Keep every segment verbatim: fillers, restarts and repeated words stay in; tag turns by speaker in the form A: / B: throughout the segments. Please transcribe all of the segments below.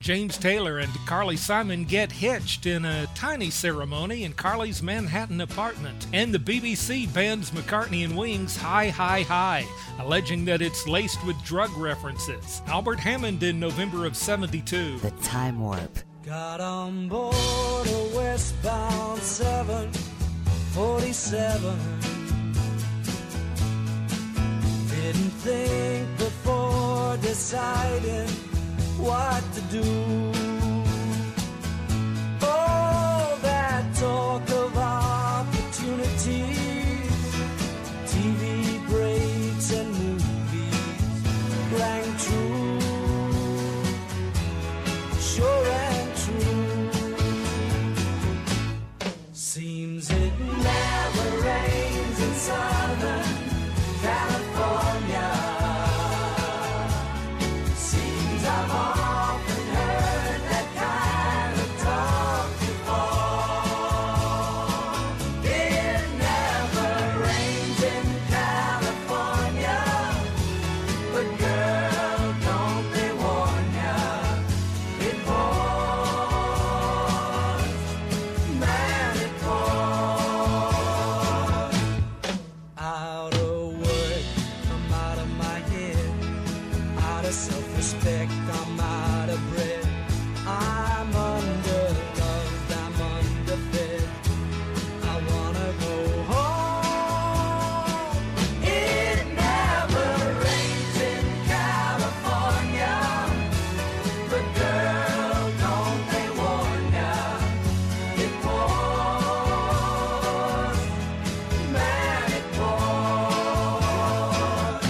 A: James Taylor and Carly Simon get hitched in a tiny ceremony in Carly's Manhattan apartment. And the B B C bans McCartney and Wings' Hi, Hi, Hi, alleging that it's laced with drug references. Albert Hammond in November of seventy-two.
B: The Time Warp.
C: Got on board a westbound seven forty-seven. Didn't think before deciding what to do. All that talk of opportunities, T V breaks and movies rang true, sure and true. Seems it never rains in Southern California. Seems I've often heard that kind of talk before. It never rains in California, but girl, don't they warn ya, it pours, man, it pours. Out of work, I'm out of my head, out of self-respect, I'm out of breath. I'm underloved, I'm underfed, I wanna go home. It never rains in California, but girl, don't they warn ya, it pours, man, it pours.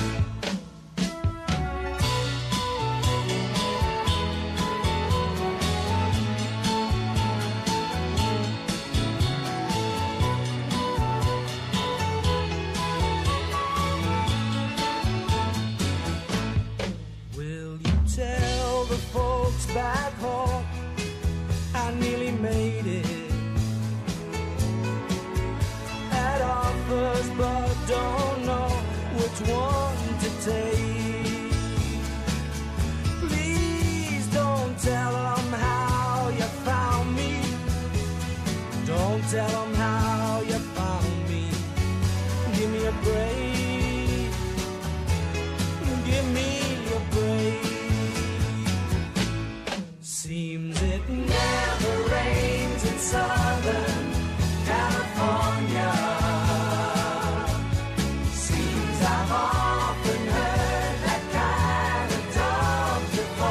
C: Will you tell the folks back home I nearly made it? Had offers but don't know which one to take. Please don't tell them how you found me. Don't tell them how you found me. Give me a break. Give me a break. Seems it never rains in Southern California. Seems I've often heard that kind of talk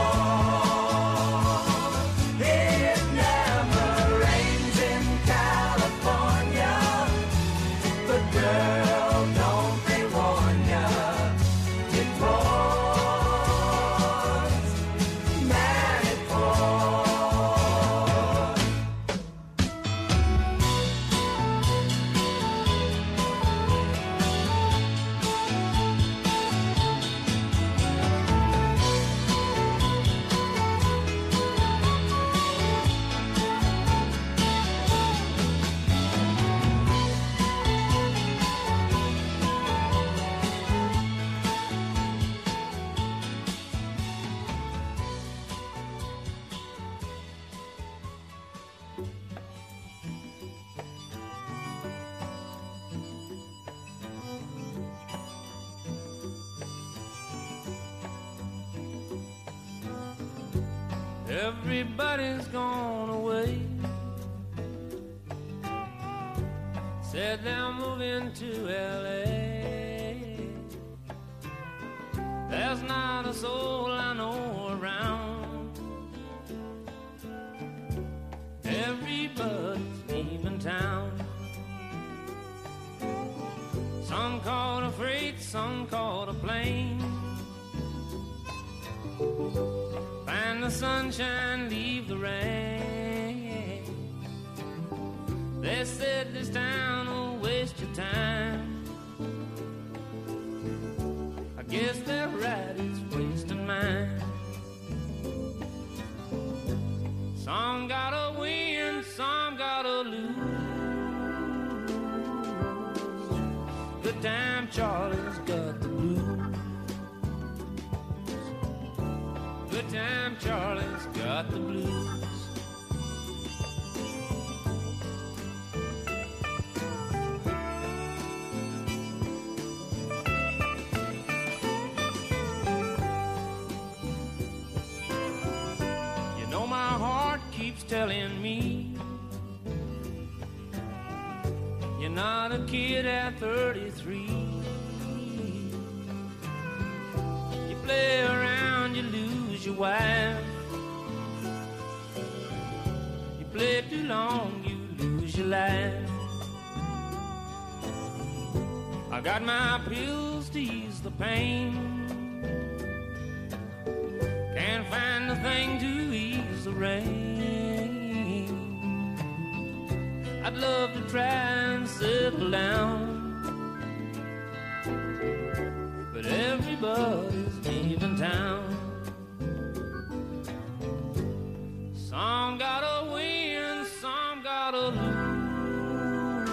C: before. It never rains in California, but girl, don't they warn ya, it pours, man, it pours.
D: Everybody's gone away. Said they're moving to L A. There's not a soul I know around. Everybody's leaving town. Some caught a freight, some caught a plane. Find the sunshine, leave the rain. They said this town will waste your time. I guess they're right, it's wasting mine. Some gotta win, some gotta lose. Good time Charlie's got the blues. Good time Charlie's got the the blues. You know my heart keeps telling me you're not a kid at thirty-three. You play around, you lose your wife. You play too long, you lose your life. I got my pills to ease the pain. Can't find a thing to ease the rain. I'd love to try and settle down, but everybody's leaving town. Some gotta win, some gotta lose.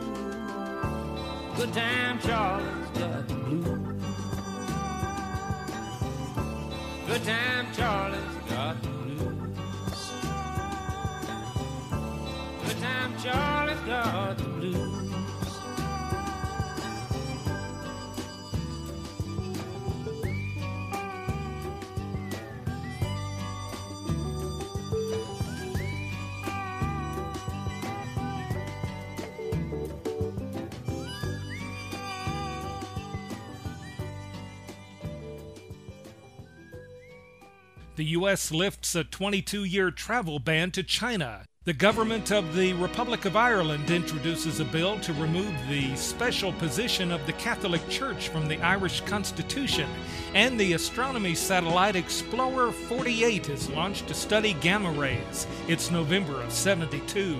D: Good time Charlie's got the blues. Good time Charlie's got the blues. Good time Charlie's got the blues.
A: The U S lifts a twenty-two year travel ban to China. The government of the Republic of Ireland introduces a bill to remove the special position of the Catholic Church from the Irish Constitution. And the astronomy satellite Explorer forty-eight is launched to study gamma rays. It's November of seventy-two.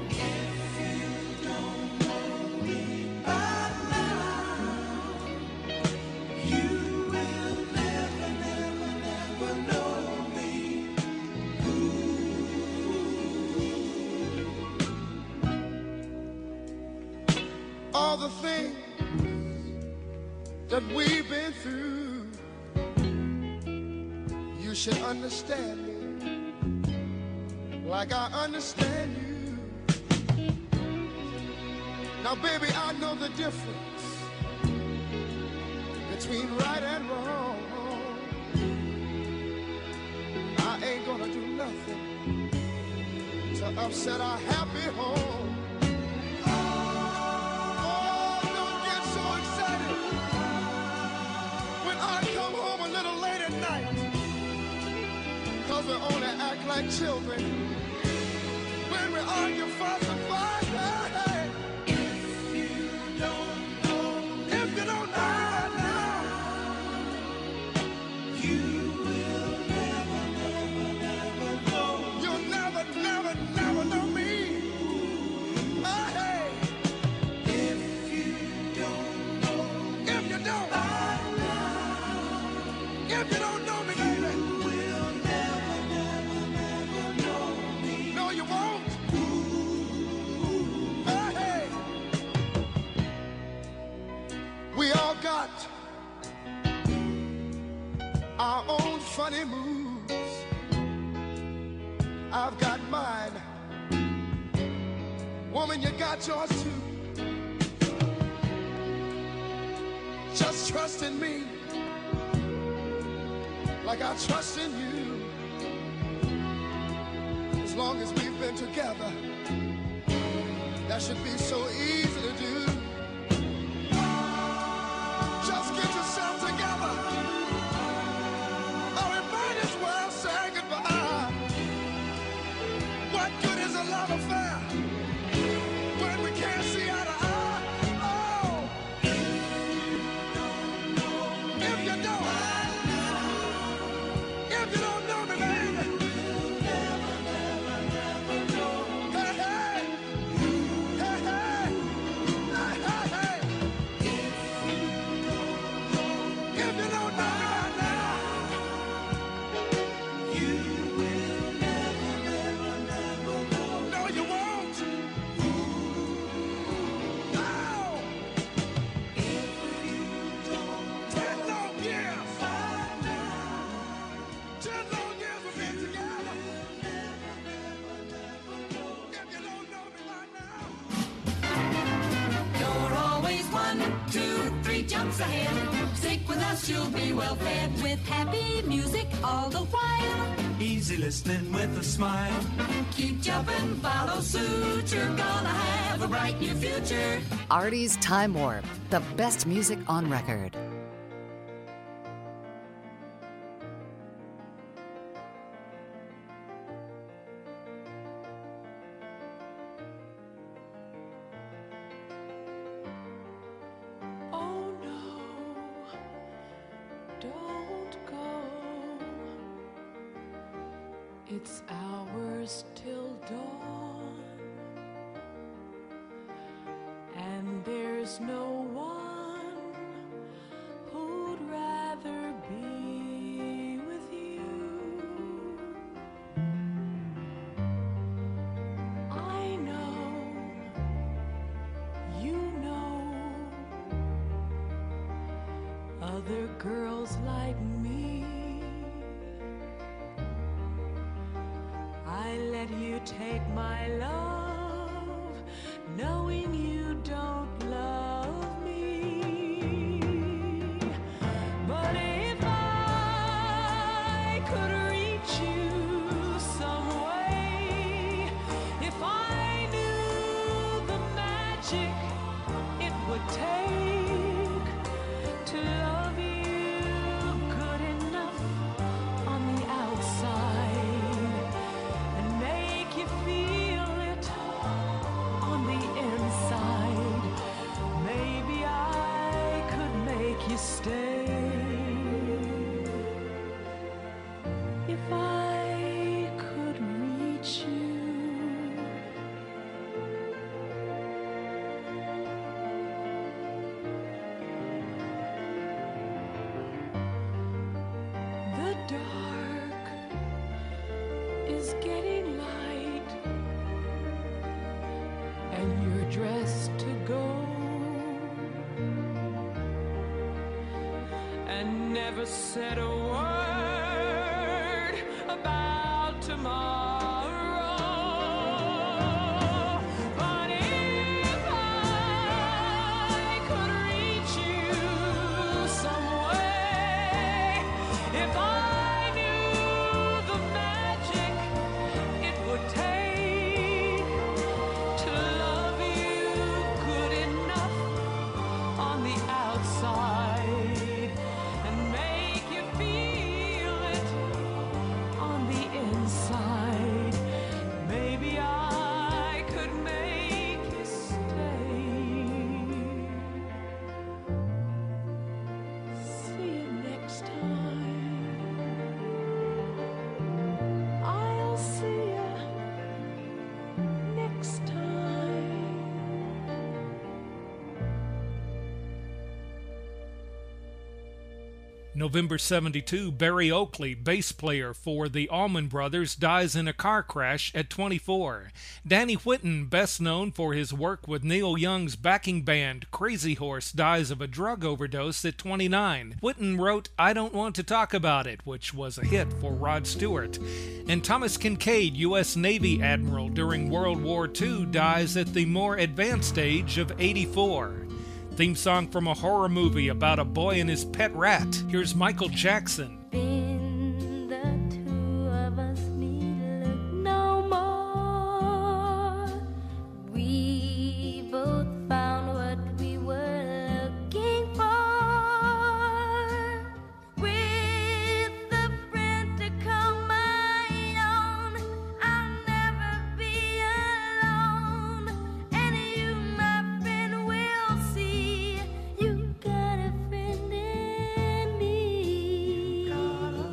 B: All the things that we've been through, you should understand me like I understand you. Now, baby, I know the difference between right and wrong. I ain't gonna do nothing to upset our happy home. We only act like children when we argue, fuss, and fight. Hey, if you don't know, if you don't know now, you will never, never, never know. You'll never, never, never know me. Hey, if you don't know, if you don't, if you don't know me, baby. We all got our own funny moves. I've got mine. Woman, you got yours too. Just trust in me like I trust in you. As long as we've been together, that should be so easy to do. Just get yourself together, or we might as well say goodbye. What good is a love affair when we can't see eye to eye? Oh, if you don't, if you don't know me, baby, you'll never, never, never know. Hey, hey, hey, hey.
E: ahead. Stick with us, you'll be well fed. With happy music all the while.
F: Easy listening with a smile.
E: Keep jumping, follow suit. You're gonna have a bright new future.
G: Artie's Time Warp, the best music on record.
H: Oh no, don't go. It's hours till dawn, and there's no one who'd rather be with you. I know, you know, other girls like me. I let you take my love, knowing you don't love me. But if I could reach you some way, if I knew the magic it would take to love you good enough on the outside and make you feel it on the inside, maybe I could make you stay. If I could reach you. The dark is getting light, and you're dressed to go, and never said a word about tomorrow. But if I could reach you some way, if I knew the magic it would take to love you good enough on the outside and make you feel it on the inside, maybe I could make you stay. See you next time. I'll see you next time.
A: November seventy-two, Barry Oakley, bass player for the Allman Brothers, dies in a car crash at twenty-four. Danny Whitten, best known for his work with Neil Young's backing band Crazy Horse, dies of a drug overdose at twenty-nine. Whitten wrote I Don't Want to Talk About It, which was a hit for Rod Stewart. And Thomas Kincaid, U S Navy admiral during World War Two, dies at the more advanced age of eighty-four. Theme song from a horror movie about a boy and his pet rat. Here's Michael Jackson.
I: Been the two of us need look no more. We both found what we were looking for. With a friend to call my own, I'll never be alone. And you, my friend, will see you got a friend in me.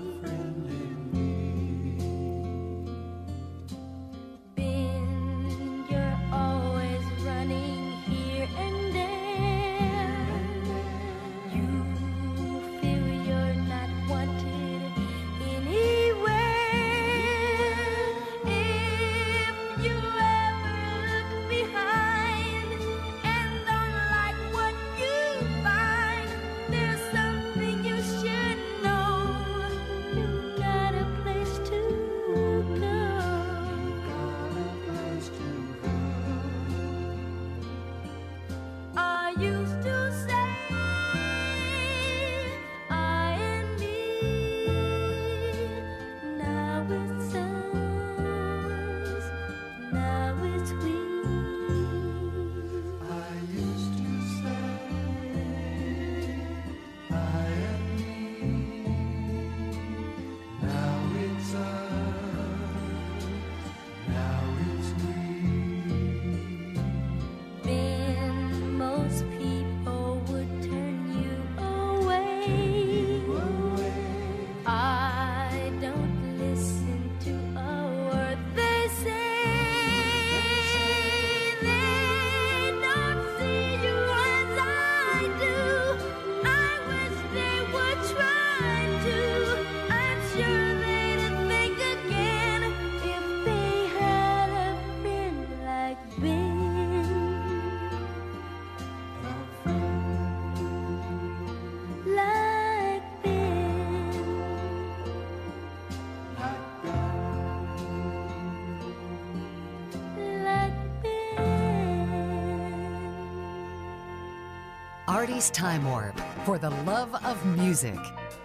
G: Artie's Time Warp for the love of music.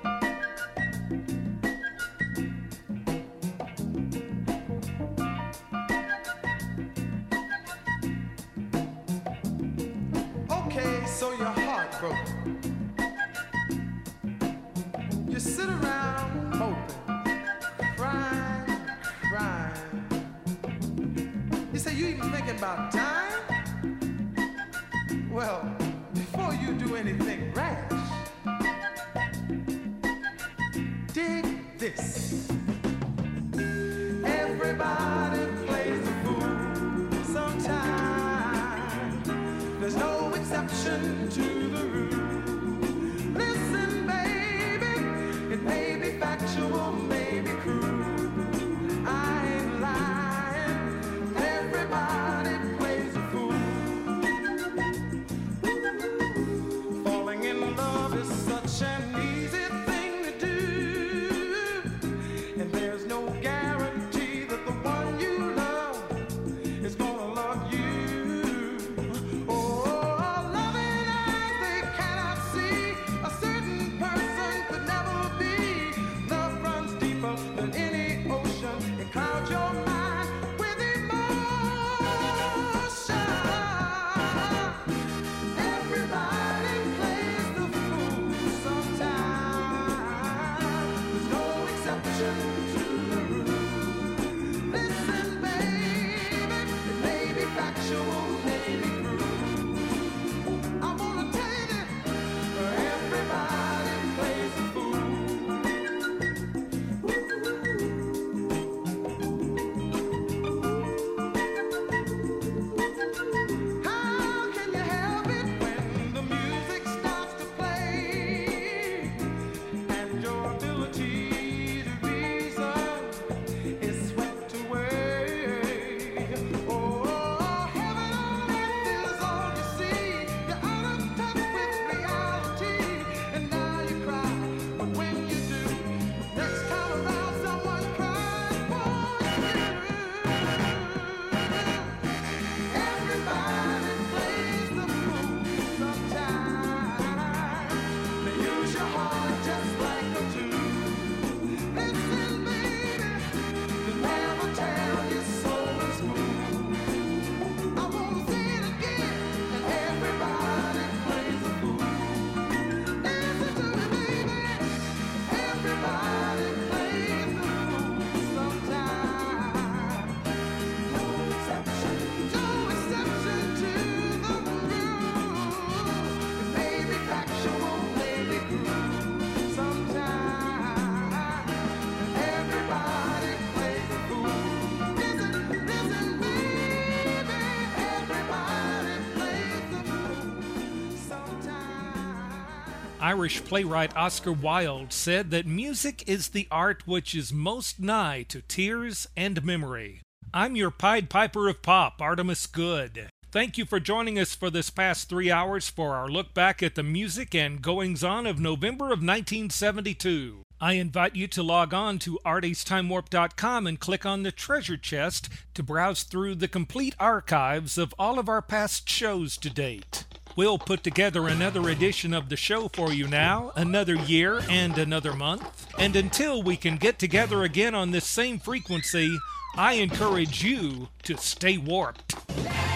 B: Okay, so you're heartbroken. You sit around moping, crying, crying. You say you even thinking about time? Well, before you do anything rash, dig this. Everybody plays the fool sometimes. There's no exception to the rule. Listen, baby, it may be factual, may be cruel. I ain't lying. Everybody plays a fool. Falling in love is such an easy thing to do, and there's no guarantee that the one you love is gonna love you. Oh, loving eyes they cannot see. A certain person could never be. Love runs deeper than any ocean. It clouds your mind with emotion. Everybody plays the fool sometimes. There's no exception to the rule. Listen, baby, it may be factual, may be cruel. I wanna tell you that everybody plays the fool. How can you help it when the music starts to play and your ability to reason is swept away? Oh, heaven on earth is all you see. You're out of touch with reality, and now you cry. But when you do, next time around, someone cries for you. Everybody plays the fool sometimes. They use your heart just like a tool. Listen, baby, they never tell your soul is moved. I wanna say it again, and everybody plays the fool. Listen to me, baby, everybody plays the fool sometimes. No exception, no exception to the rule. It may be factual, may be cruel. Sometimes everybody plays the fool. Listen, listen, baby, everybody plays the fool sometimes.
A: Irish playwright Oscar Wilde said that music is the art which is most nigh to tears and memory. I'm your Pied Piper of Pop, Artemis Good. Thank you for joining us for this past three hours for our look back at the music and goings-on of November of nineteen seventy-two. I invite you to log on to arties time warp dot com and click on the treasure chest to browse through the complete archives of all of our past shows to date. We'll put together another edition of the show for you now, another year and another month. And until we can get together again on this same frequency, I encourage you to stay warped.